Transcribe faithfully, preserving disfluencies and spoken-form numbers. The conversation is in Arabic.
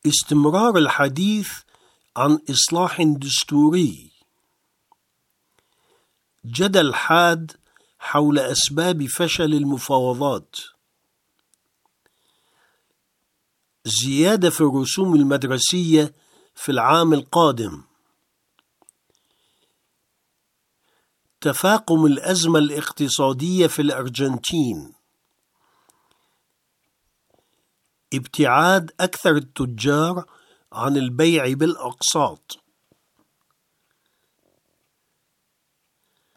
استمرار الحديث عن إصلاح دستوري. جدل حاد حول أسباب فشل المفاوضات. زيادة في الرسوم المدرسية في العام القادم. تفاقم الأزمة الاقتصادية في الأرجنتين. ابتعاد أكثر التجار عن البيع بالأقساط.